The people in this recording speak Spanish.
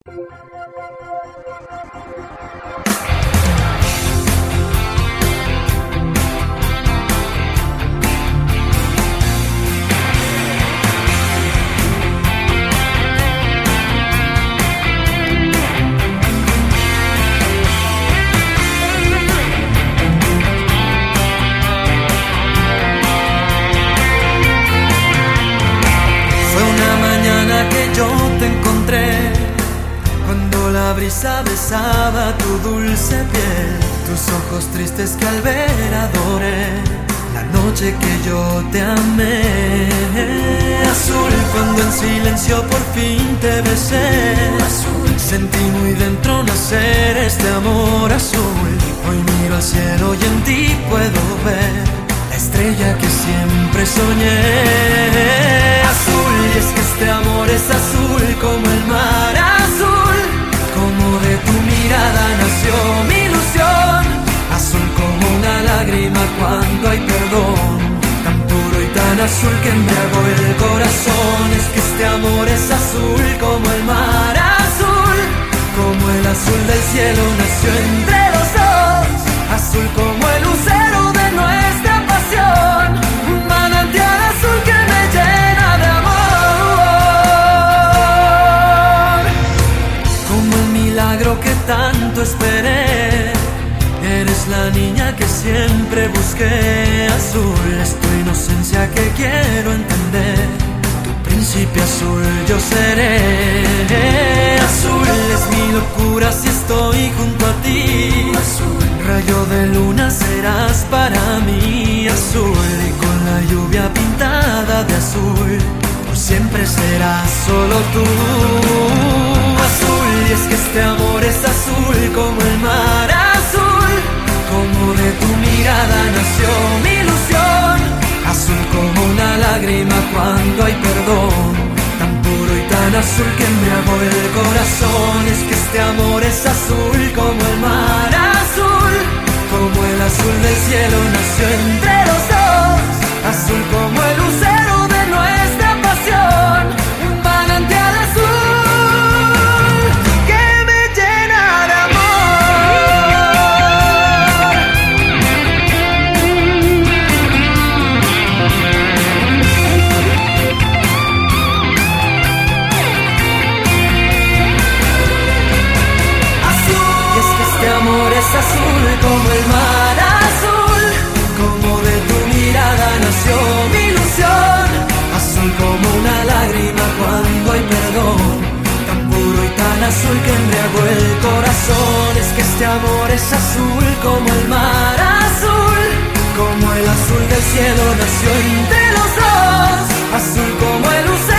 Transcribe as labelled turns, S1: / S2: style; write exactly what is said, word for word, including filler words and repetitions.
S1: La brisa besaba tu dulce piel, tus ojos tristes que al ver adoré, la noche que yo te amé. Azul, cuando en silencio por fin te besé. Azul, sentí muy dentro nacer este amor azul. Hoy miro al cielo y en ti puedo ver la estrella que siempre soñé. Azul, y es que este amor es azul como el mar azul. Como de tu mirada nació mi ilusión, azul como una lágrima cuando hay perdón, tan puro y tan azul que embriagó el corazón. Es que este amor es azul como el mar azul, como el azul del cielo nació entre los dos, azul como el lucero de nuestra pasión, un manantial azul que me llena de amor. Milagro que tanto esperé, eres la niña que siempre busqué. Azul es tu inocencia que quiero entender, tu príncipe azul yo seré. Azul es mi locura si estoy junto a ti, azul rayo de luna serás para mí. Azul y con la lluvia pintada de azul, por siempre serás solo tú. Azul, y es que este amor es azul como el mar azul, como de tu mirada nació mi ilusión, azul como una lágrima cuando hay perdón, tan puro y tan azul que embriagó el corazón. Es que este amor es azul como el mar azul, como el azul del cielo nació entre los dos, azul como el lucero de nuestra pasión, un manantial azul. Azul como el mar azul, como de tu mirada nació mi ilusión, azul como una lágrima cuando hay perdón, tan puro y tan azul que embriagó el corazón. Es que este amor es azul como el mar azul, como el azul del cielo nació entre los dos, azul como el lucero